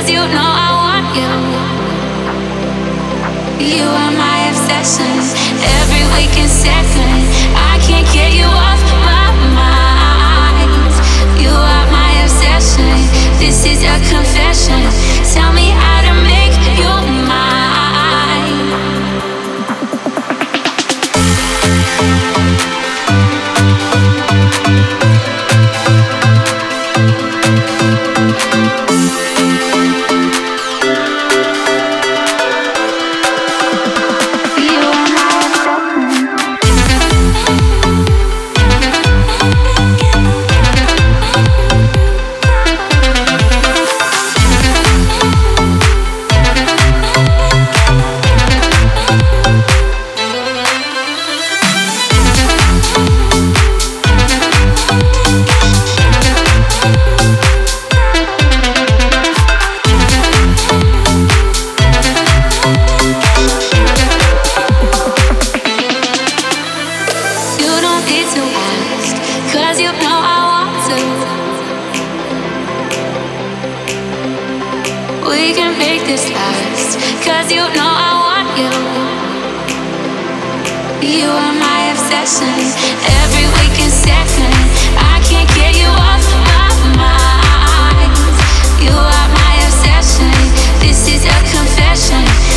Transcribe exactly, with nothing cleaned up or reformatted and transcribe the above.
you know I want you. You are my obsession. Every waking second, I can't get you off my mind. You are my obsession. This is a confession. Tell me how to make you mine. We can make this last, cause you know I want you. You are my obsession. Every waking second, I can't get you off my mind. You are my obsession. This is a confession.